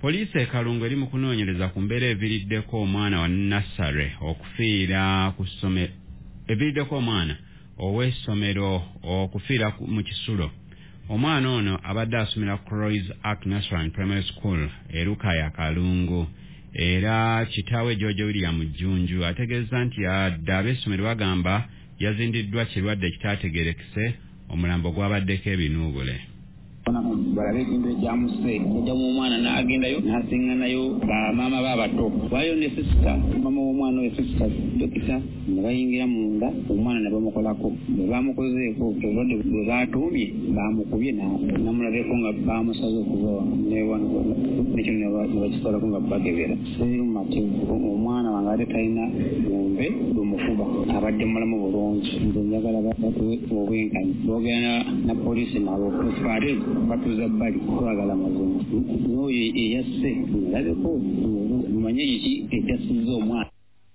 Poliisi e Kalungu eri mu kunoonyereza ku mbeera eviiriddeko omwana wa Nassare okufiira ku ssomero eviiriddeko omwana ow'essomero okufiira mu kisulo. Omwana ono abadde asomera Croix Ark National Primary School e Lukaya Kalungu era kitaawe George William Jjunju ategeeza nti adda ab'essomero bagamba yazindiddwa kirwadde kitaategeerekese omulambo gwabaddeko ebinuubule. Balabe ekintu ekyamuse ejja mu mwana n'agendayo n'asiŋŋanayo bamaama baabato waayo ne sisita mama w'omwana oyo sisita dokita ne bayingira munda omwana ne bamukolako bwe bamukozeeko obulwadde bwe baatuumye bamukubye namulabeko nga bamusaze okuva nekyo ne bakisalako nga bagebera sirumati omwana wange ate talina lumbe lumukuba abadde mulamu bulungi nze njagala batuwe obwenkanya boogera na poliisi nabo ate batuza bali twagala mazima n'oyo eyasse nalabeko mumanye kiki ekyasizza omwana.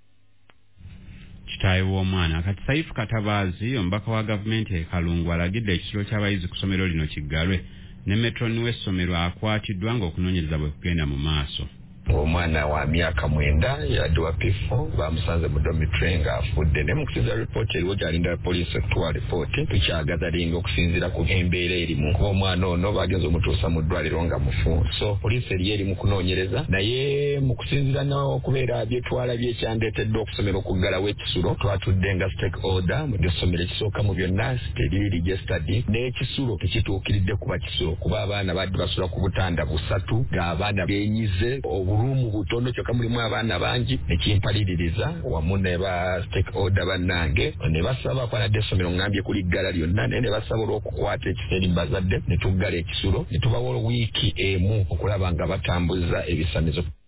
Kitaawe w'omwana kati Saifu Katabaazi omubaka wa gavumenti e Kalungu alagidde ekisolo ky'abayizi ku ssomero lino kiggalwe ne metroni w'essomero akwatiddwa ng'okunoonyereza bwe kugenda mu maaso. Omwana wa myaka 9 yaddwa pifo bamusanze mu dormitory nga afudde ne mukusinzira report eriwo gyalinda poliisi okutuwa report tukyagazalinga okusinzira ku embeera erimu omwana ono bagenza omutuusa mu ddwaliro nga mufu so poliisi eri eri mu kunoonyereza naye mu kusinzira n'okubeera byetwala byekyandeetedde okusomera okuggalawo ekisulo twatudde nga stakeholder mu ssomero ekisooka mu byonna teriri registered n'ekisulo tekituukiridde kuba kisulo kuba abaana badde basula ku butanda busatu ng'abaana beenyize rumu butondo kyokka mulimu abaana bangi ekimpaliririza wamu ne ba stakeholder bannange ne basaba kwanadde essomero ngambye kuli ggala lyonna ne basaba olw'okukwata ekiseera bazadde ne tuggala ekisulo ne tubawa wiiki emu okulaba nga batambuza ebisanizo.